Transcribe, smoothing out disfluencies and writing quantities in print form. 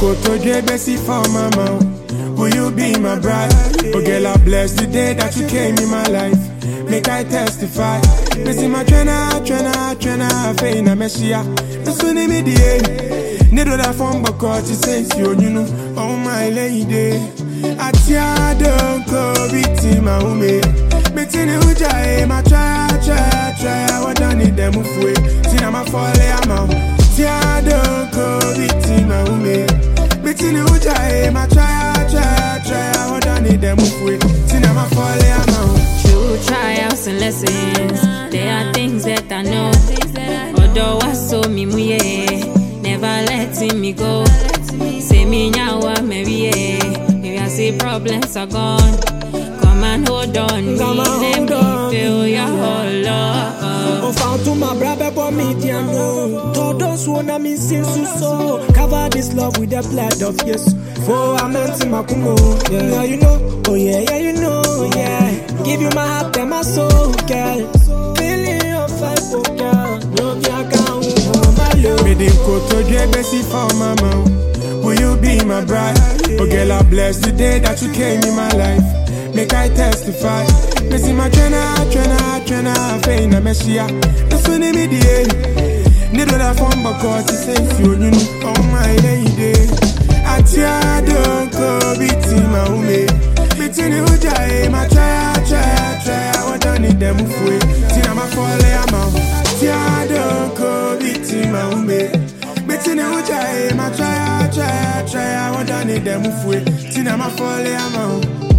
koto drebesi for mama. Will you be my bride? Oh girl, I bless the day that you came in my life. Make I testify. Missing my trainer, fain a meshia. Listen to me, dear. Nedo that phone, but caught you sense you know. Oh my lady. Atia don't go beating my home. Betting uja, my try. What I need them of way. See, I'm a fall, I'm out. Tia don't go beating my home. Betting uja, my try. What I need them of way. See, I'm a fall, I'm out. Through trials and lessons, there are things that I know. Although I saw me muye, never letting me go. Say me now, maybe I see problems are gone. Come and hold on me, let me feel your whole love. Oh, found to my brother, but me no. Todos wanna me sin so. Cover this love with the blood of yes. For I'm empty my kumo. Yeah, you know. Oh yeah, you know. Yeah. Give you my heart and my soul, girl. Feeling your fight, oh girl. No, I can't my love. Me dim koto drebesi for mama. Will you be my bride? Oh girl, I bless the day that you came in my life. Make I testify. Missing my trainer, fain a meshia. Listen to me, dear. Nedo that phone, but cause you sense you know. Oh my lady. Atia don't go beating my home. Betting uja, my try. What I need them of way. See, I'm a fall, I'm out. Atia don't go beating my home. Betting uja, my try. What I need them of way. See, I'm a fall, I'm out.